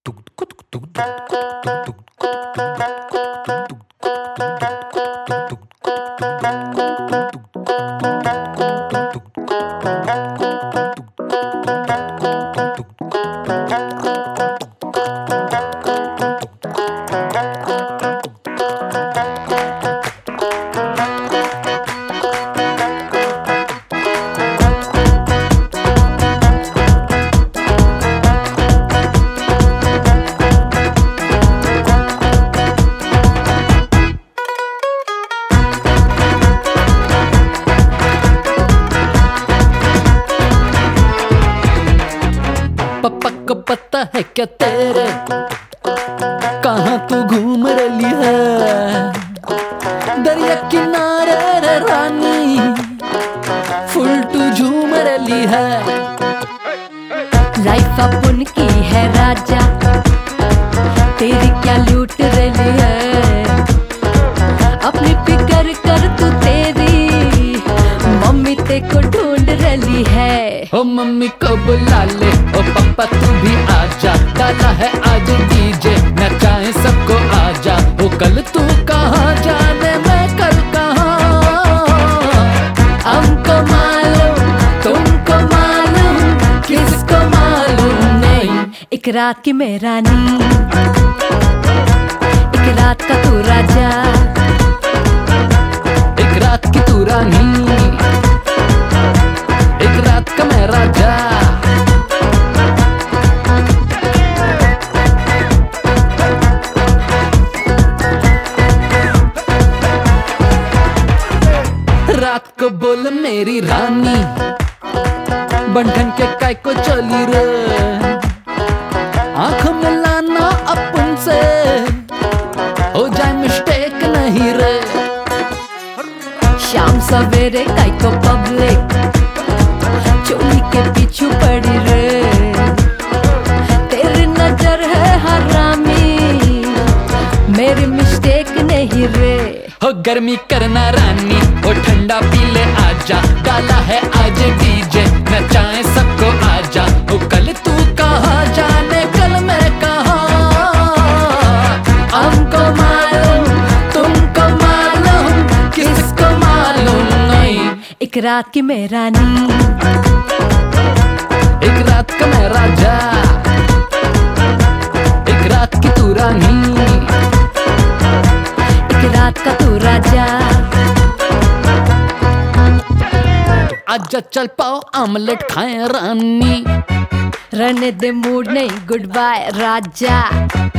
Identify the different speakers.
Speaker 1: पापा को पता है क्या तेरे कहाँ तू घूम रही है? दरिया किनारे रे रानी फुल तू झूम रही है।
Speaker 2: लाइफ अपन की है राजा तेरी क्या लूट रही है? अपनी फिक्र कर तू तेरी मम्मी ते को ढूंढ रही है।
Speaker 1: ओ मम्मी को बुला ले, ओ पापा तू भी आजा, डाला है आज डीजे नचाए सबको आजा। ओ कल तू कहाँ जाने मैं कल कहाँ,
Speaker 2: हमको मालूम तुमको मालूम किसको मालूम नहीं। एक रात की मैं रानी एक रात का तू राजा,
Speaker 1: एक रात की तू रानी एक रात का मैं राजा। रात को बोल मेरी रानी बंधन के काय को चली रे, आंख मिलाना अपन से हो जाए मिस्टेक नहीं रे।
Speaker 2: शाम सवेरे काय को पब्लिक चोली के पीछू पड़ी रे। तेरी नजर है हरामी मेरी मिस्टेक नहीं रे।
Speaker 1: हो गर्मी करना रानी ओ ठंडा पी ले आजा, डाला है आज डीजे नचाए सबको आजा। ओ कल तू कहाँ जाने कल मैं कहाँ,
Speaker 2: हमको मालूम तुमको मालूम किसको मालूम नहीं। एक रात की मैं रानी
Speaker 1: एक रात का मैं राजा, एक रात की तू रानी
Speaker 2: एक रात का तू राजा।
Speaker 1: आजा चल पाओ आमलेट खाए रानी,
Speaker 2: रहने दे मूड नहीं गुड बाय राजा।